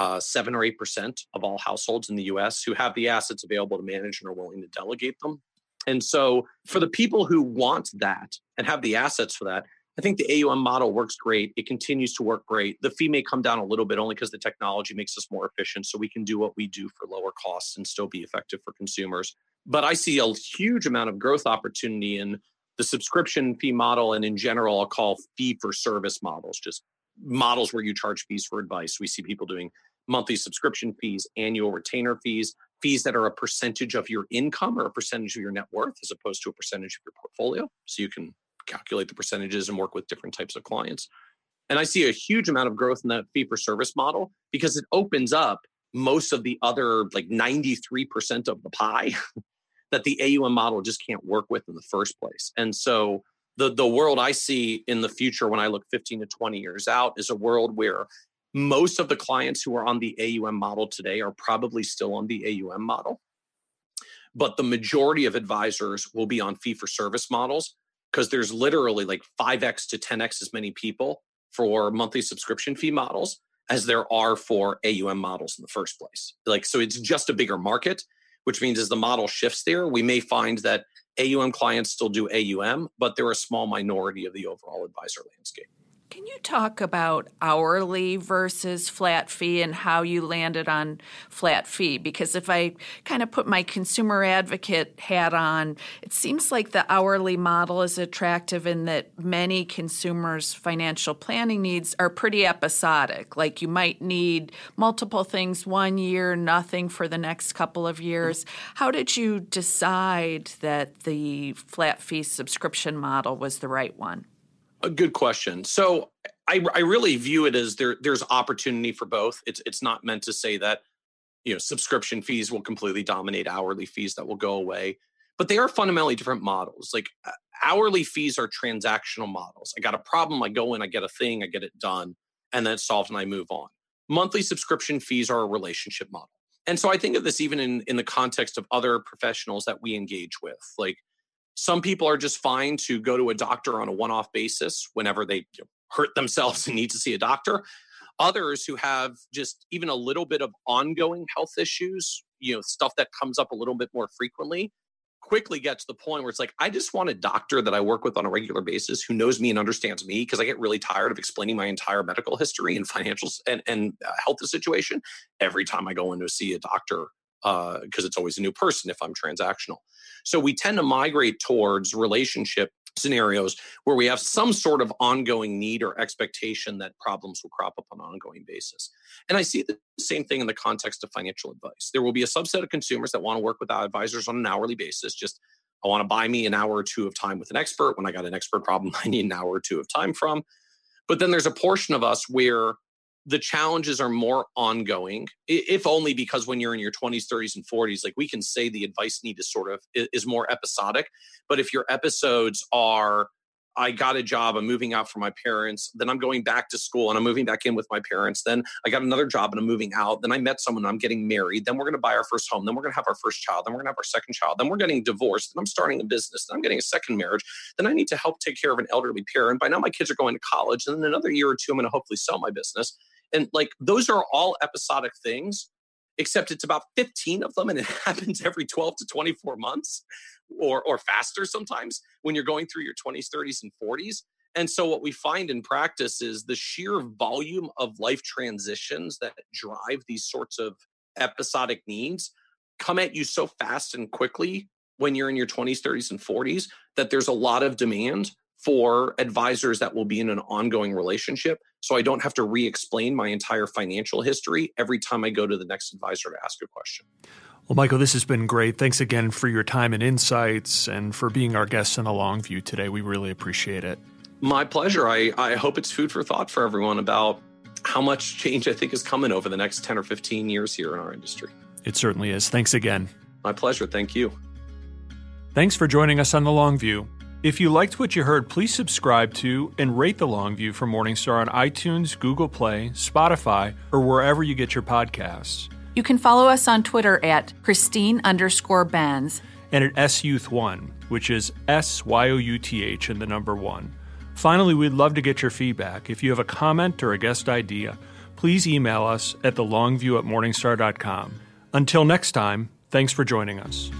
7 or 8% of all households in the US who have the assets available to manage and are willing to delegate them. And so for the people who want that and have the assets for that, I think the AUM model works great. It continues to work great. The fee may come down a little bit only because the technology makes us more efficient, so we can do what we do for lower costs and still be effective for consumers. But I see a huge amount of growth opportunity in the subscription fee model, and in general, I'll call fee for service models, just models where you charge fees for advice. We see people doing monthly subscription fees, annual retainer fees, fees that are a percentage of your income or a percentage of your net worth as opposed to a percentage of your portfolio. So you can calculate the percentages and work with different types of clients. And I see a huge amount of growth in that fee for service model because it opens up most of the other, like 93% of the pie that the AUM model just can't work with in the first place. And so the world I see in the future when I look 15 to 20 years out is a world where most of the clients who are on the AUM model today are probably still on the AUM model. But the majority of advisors will be on fee for service models because there's literally like 5x to 10x as many people for monthly subscription fee models as there are for AUM models in the first place. Like, so it's just a bigger market, which means as the model shifts there, we may find that AUM clients still do AUM, but they're a small minority of the overall advisor landscape. Can you talk about hourly versus flat fee and how you landed on flat fee? Because if I kind of put my consumer advocate hat on, it seems like the hourly model is attractive in that many consumers' financial planning needs are pretty episodic. Like you might need multiple things one year, nothing for the next couple of years. How did you decide that the flat fee subscription model was the right one? A good question. So I really view it as there's opportunity for both. It's not meant to say that, subscription fees will completely dominate hourly fees that will go away, but they are fundamentally different models. Like hourly fees are transactional models. I got a problem, I go in, I get a thing, I get it done, and then it's solved and I move on. Monthly subscription fees are a relationship model. And so I think of this even in the context of other professionals that we engage with. Like some people are just fine to go to a doctor on a one-off basis whenever they hurt themselves and need to see a doctor. Others who have just even a little bit of ongoing health issues, stuff that comes up a little bit more frequently, quickly get to the point where it's like, I just want a doctor that I work with on a regular basis who knows me and understands me, because I get really tired of explaining my entire medical history and financials and health situation every time I go in to see a doctor, because it's always a new person if I'm transactional. So we tend to migrate towards relationship scenarios where we have some sort of ongoing need or expectation that problems will crop up on an ongoing basis. And I see the same thing in the context of financial advice. There will be a subset of consumers that want to work with our advisors on an hourly basis. Just, I want to buy me an hour or two of time with an expert. When I got an expert problem, I need an hour or two of time from. But then there's a portion of us where the challenges are more ongoing, if only because when you're in your 20s, 30s, and 40s, like we can say the advice need is more episodic. But if your episodes are, I got a job, I'm moving out from my parents, then I'm going back to school and I'm moving back in with my parents, then I got another job and I'm moving out, then I met someone, I'm getting married, then we're going to buy our first home, then we're going to have our first child, then we're going to have our second child, then we're getting divorced, then I'm starting a business, then I'm getting a second marriage, then I need to help take care of an elderly parent. By now my kids are going to college, and then another year or two I'm going to hopefully sell my business. And like those are all episodic things, except it's about 15 of them, and it happens every 12 to 24 months or faster sometimes when you're going through your 20s, 30s, and 40s. And so what we find in practice is the sheer volume of life transitions that drive these sorts of episodic needs come at you so fast and quickly when you're in your 20s, 30s, and 40s that there's a lot of demand for advisors that will be in an ongoing relationship. So I don't have to re-explain my entire financial history every time I go to the next advisor to ask a question. Well, Michael, this has been great. Thanks again for your time and insights and for being our guest in the Longview today. We really appreciate it. My pleasure. I hope it's food for thought for everyone about how much change I think is coming over the next 10 or 15 years here in our industry. It certainly is. Thanks again. My pleasure. Thank you. Thanks for joining us on the Longview. If you liked what you heard, please subscribe to and rate The Longview from Morningstar on iTunes, Google Play, Spotify, or wherever you get your podcasts. You can follow us on Twitter at Christine_Benz. And at SYouth1, which is SYOUTH and the number 1. Finally, we'd love to get your feedback. If you have a comment or a guest idea, please email us at thelongview@morningstar.com. Until next time, thanks for joining us.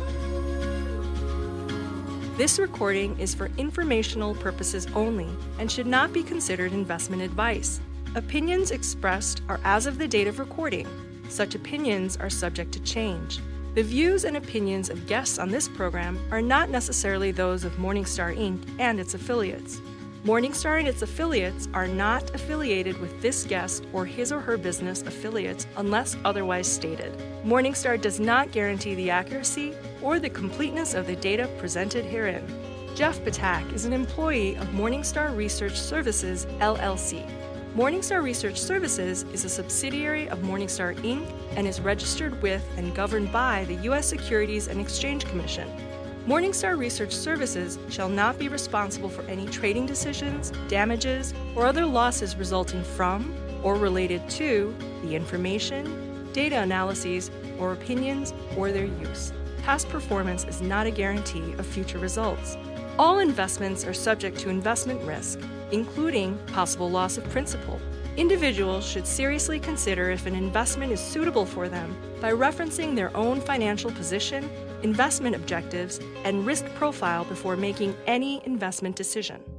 This recording is for informational purposes only and should not be considered investment advice. Opinions expressed are as of the date of recording. Such opinions are subject to change. The views and opinions of guests on this program are not necessarily those of Morningstar Inc. and its affiliates. Morningstar and its affiliates are not affiliated with this guest or his or her business affiliates unless otherwise stated. Morningstar does not guarantee the accuracy or the completeness of the data presented herein. Jeff Patak is an employee of Morningstar Research Services, LLC. Morningstar Research Services is a subsidiary of Morningstar Inc. and is registered with and governed by the U.S. Securities and Exchange Commission. Morningstar Research Services shall not be responsible for any trading decisions, damages, or other losses resulting from or related to the information, data analyses, or opinions or their use. Past performance is not a guarantee of future results. All investments are subject to investment risk, including possible loss of principal. Individuals should seriously consider if an investment is suitable for them by referencing their own financial position, investment objectives, and risk profile before making any investment decision.